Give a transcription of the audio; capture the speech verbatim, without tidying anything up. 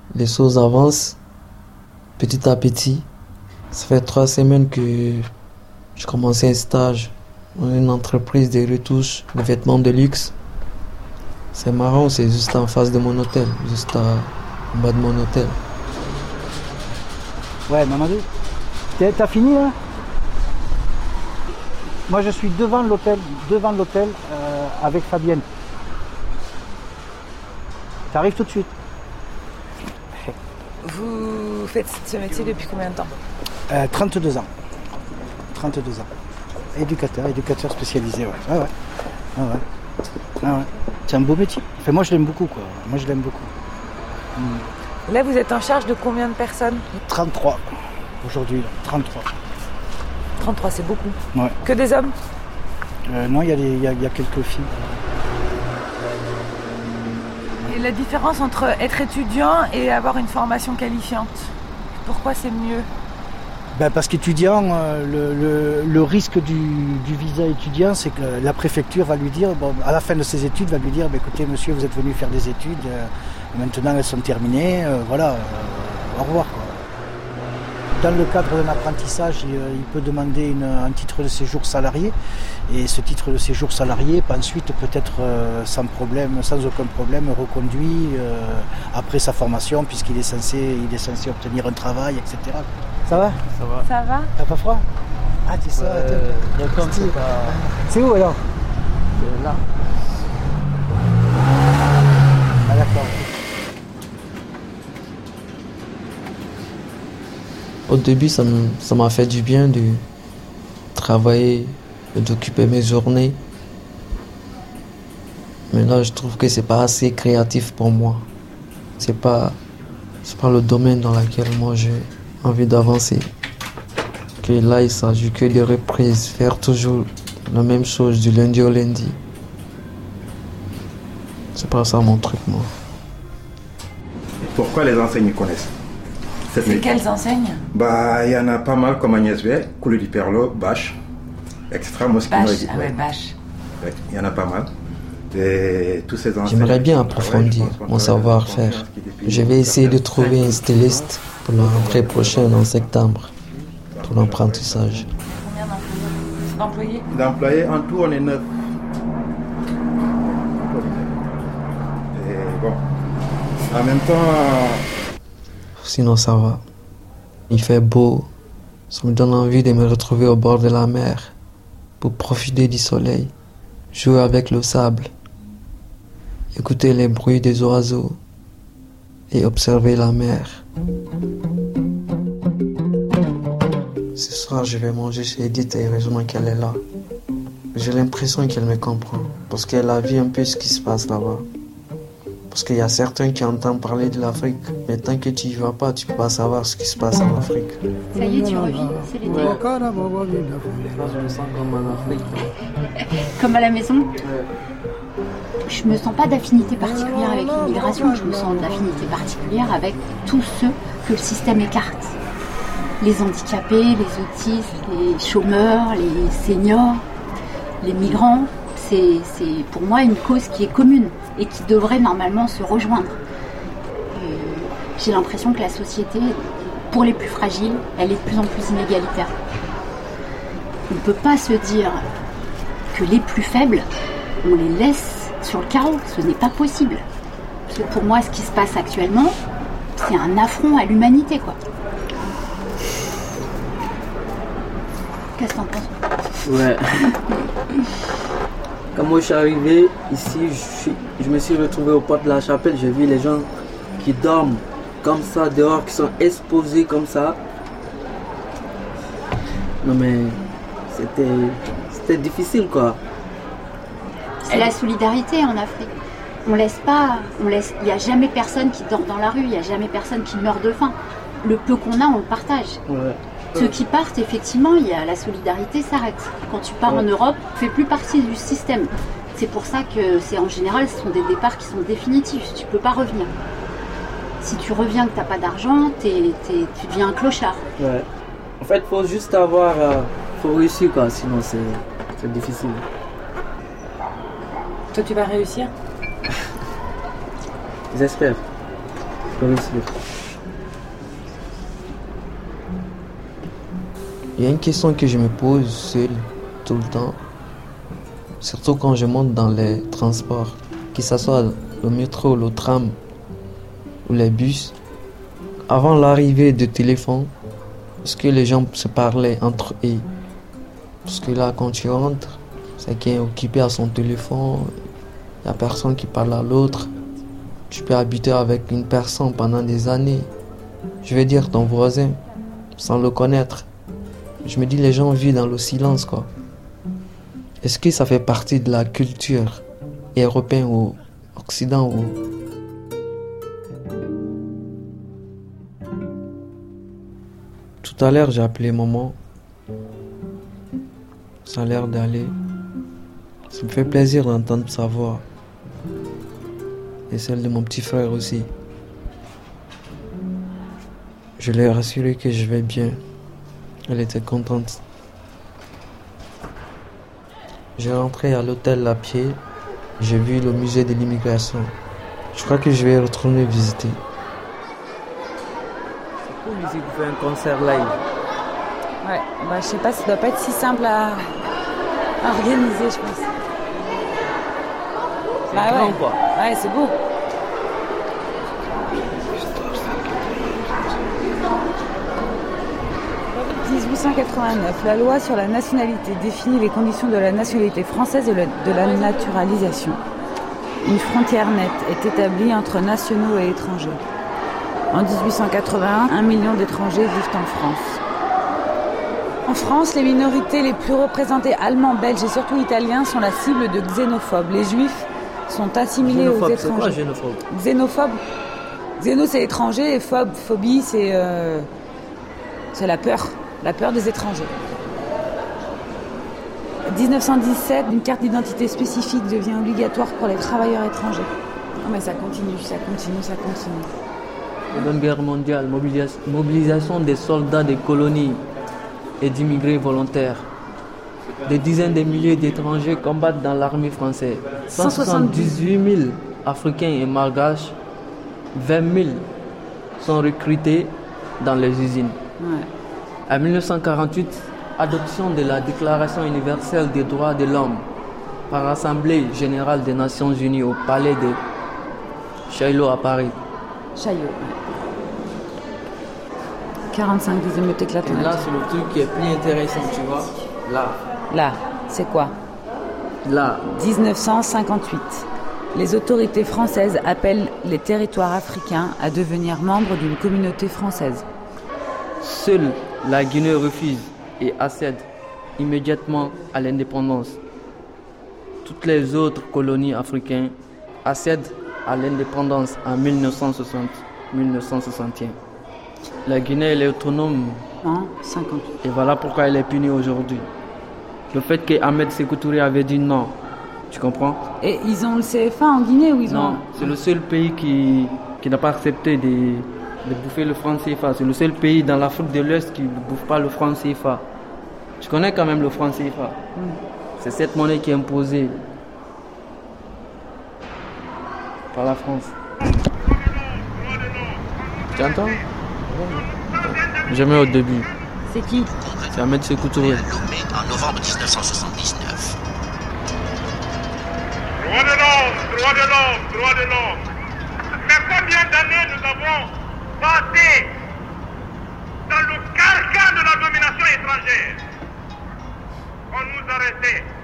les choses avancent petit à petit. Ça fait trois semaines que j'ai commencé un stage dans une entreprise de retouches de vêtements de luxe. C'est marrant, c'est juste en face de mon hôtel, juste à, en bas de mon hôtel. Ouais, Mamadou, t'as, t'as fini là? Moi je suis devant l'hôtel, devant l'hôtel euh, avec Fabienne. T'arrives tout de suite. Vous faites ce métier depuis combien de temps? euh, trente-deux ans. trente-deux ans. Éducateur, éducateur spécialisé, ouais. Ah ouais. Ah ouais. Ah ouais. C'est un beau métier. Enfin, moi je l'aime beaucoup quoi. Moi je l'aime beaucoup. Hmm. Là vous êtes en charge de combien de personnes? trente-trois aujourd'hui, là. trente-trois. trente-trois, c'est beaucoup. Ouais. Que des hommes? euh, Non, il y, y, y a quelques filles. Et la différence entre être étudiant et avoir une formation qualifiante, pourquoi c'est mieux? Ben parce qu'étudiant, euh, le, le, le risque du, du visa étudiant, c'est que la préfecture va lui dire, bon, à la fin de ses études, va lui dire, ben, écoutez monsieur, vous êtes venu faire des études, euh, maintenant elles sont terminées, euh, voilà, euh, au revoir. Quoi. Dans le cadre d'un apprentissage, il, il peut demander une, un titre de séjour salarié, et ce titre de séjour salarié peut ensuite peut-être euh, sans problème, sans aucun problème, reconduit euh, après sa formation, puisqu'il est censé, il est censé obtenir un travail, et cetera. Ça va? Ça va. Ça va? T'as pas froid? Ah, tu sais, euh, d'accord, c'est pas... C'est où alors? C'est là. Ah, d'accord. Au début, ça me- ça m'a fait du bien de travailler, d'occuper mes journées. Mais là, je trouve que c'est pas assez créatif pour moi. C'est pas, c'est pas le domaine dans lequel moi j'ai envie d'avancer. Que là, il s'agit que de reprises, faire toujours la même chose du lundi au lundi. C'est pas ça mon truc, moi. Pourquoi les enseignes connaissent cette C'est musique? quelles enseignes? Bah, il y en a pas mal comme Agnès V, Coulé du Perlo, Bâche, et cetera. Moschino, Bâche, et- ah ouais, bâche. ouais, il y en a pas mal. Et tous ces enseignes. J'aimerais bien qui travaillent, approfondir je pense qu'on mon travaille savoir-faire. dans une confiance qui, depuis Je vais essayer de certaines- trouver un styliste pour la rentrée prochaine en septembre, pour l'apprentissage. Combien d'employés? D'employés, en tout, on est neuf. Et bon, en même temps, Sinon, ça va. Il fait beau. Ça me donne envie de me retrouver au bord de la mer pour profiter du soleil, jouer avec le sable, écouter les bruits des oiseaux et observer la mer. Ce soir, je vais manger chez Edith et heureusement qu'elle est là. J'ai l'impression qu'elle me comprend parce qu'elle a vu un peu ce qui se passe là-bas. Parce qu'il y a certains qui entendent parler de l'Afrique, mais tant que tu y vas pas, tu peux pas savoir ce qui se passe en Afrique. Ça y est, tu revis, c'est l'été. Ouais. Je me sens comme en Afrique. Comme à la maison. Je me sens pas d'affinité particulière avec l'immigration, je me sens d'affinité particulière avec tous ceux que le système écarte. Les handicapés, les autistes, les chômeurs, les seniors, les migrants. C'est, c'est pour moi une cause qui est commune et qui devrait normalement se rejoindre. Euh, j'ai l'impression que la société, pour les plus fragiles, elle est de plus en plus inégalitaire. On ne peut pas se dire que les plus faibles, on les laisse sur le carreau. Ce n'est pas possible. Parce que pour moi, ce qui se passe actuellement, c'est un affront à l'humanité, quoi. Qu'est-ce que t'en penses? Ouais. Quand moi je suis arrivé ici, je, suis, je me suis retrouvé au port de la chapelle, j'ai vu les gens qui dorment comme ça dehors, qui sont exposés comme ça. Non mais c'était, c'était difficile quoi. C'est la solidarité en Afrique. On laisse pas, on laisse, il n'y a jamais personne qui dort dans la rue, il n'y a jamais personne qui meurt de faim. Le peu qu'on a, on le partage. Ouais. Ceux qui partent, effectivement, il y a la solidarité s'arrête. Quand tu pars Ouais. en Europe, tu ne fais plus partie du système. C'est pour ça que c'est en général, ce sont des départs qui sont définitifs. Tu ne peux pas revenir. Si tu reviens que tu n'as pas d'argent, t'es, t'es, tu deviens un clochard. Ouais. En fait, il faut juste avoir, euh, faut réussir quoi, sinon c'est, c'est difficile. Toi, tu vas réussir? J'espère. réussir. Il y a une question que je me pose seul tout le temps, surtout quand je monte dans les transports, que ce soit le métro, le tram ou les bus. Avant l'arrivée du téléphone, est-ce que les gens se parlaient entre eux? Parce que là, quand tu rentres, c'est qui est occupé à son téléphone, il n'y a personne qui parle à l'autre. Tu peux habiter avec une personne pendant des années, je vais dire ton voisin, sans le connaître. Je me dis, les gens vivent dans le silence, quoi. Est-ce que ça fait partie de la culture européenne ou occidentale ou... Tout à l'heure, j'ai appelé maman. Ça a l'air d'aller. Ça me fait plaisir d'entendre sa voix. Et celle de mon petit frère aussi. Je l'ai rassuré que je vais bien. Elle était contente. J'ai rentré à l'hôtel à pied. J'ai vu le musée de l'immigration. Je crois que je vais retourner visiter. C'est cool ici de faire un concert live. Ouais, bah, je sais pas, ça doit pas être si simple à, à organiser, je pense. C'est bah, grand, ouais. quoi. Ouais, c'est beau. dix-huit cent quatre-vingt-neuf, la loi sur la nationalité définit les conditions de la nationalité française et de la naturalisation. Une frontière nette est établie entre nationaux et étrangers. En dix-huit cent quatre-vingt-un, un million d'étrangers vivent en France. En France, les minorités les plus représentées, allemands, belges et surtout italiens, sont la cible de xénophobes. Les juifs sont assimilés Xénophobe, aux étrangers. c'est quoi xénophobe? Xénophobe. Xéno, c'est étranger et phobe, phobie, c'est, euh, c'est la peur. La peur des étrangers. dix-neuf cent dix-sept, une carte d'identité spécifique devient obligatoire pour les travailleurs étrangers. Non mais ça continue, ça continue, ça continue. Seconde Guerre mondiale, mobilis- mobilisation des soldats des colonies et d'immigrés volontaires. Des dizaines de milliers d'étrangers combattent dans l'armée française. cent soixante-dix-huit mille Africains et Malgaches, vingt mille sont recrutés dans les usines. Ouais. En mille neuf cent quarante-huit, adoption de la Déclaration universelle des droits de l'homme par l'Assemblée générale des Nations unies au palais de Chaillot à Paris. Chaillot. quarante-cinq dixième éclatant. Et là, c'est le truc qui est plus intéressant, tu vois. Là. Là, c'est quoi? Là. dix-neuf cent cinquante-huit. Les autorités françaises appellent les territoires africains à devenir membres d'une communauté française. Seule la Guinée refuse et accède immédiatement à l'indépendance. Toutes les autres colonies africaines accèdent à l'indépendance en mille neuf cent soixante à mille neuf cent soixante et un. La Guinée elle est autonome. En cinquante-huit. Et voilà pourquoi elle est punie aujourd'hui. Le fait qu'Ahmed Sékou Touré avait dit non, tu comprends? Et ils ont le C F A en Guinée ou ils Non, ont... c'est le seul pays qui, qui n'a pas accepté de, de bouffer le franc C F A. C'est le seul pays dans l'Afrique de l'Ouest qui ne bouffe pas le franc C F A. Tu connais quand même le franc C F A. Mm. C'est cette monnaie qui est imposée par la France. Tu entends? Jamais au début. C'est qui? C'est Ahmed Sékou Touré. Nommé en novembre dix-neuf cent soixante-dix-neuf. Droit de l'homme, droit de l'homme, droit de l'homme. Mais combien d'années nous avons passé dans le carcan de la domination étrangère? On nous arrêtait.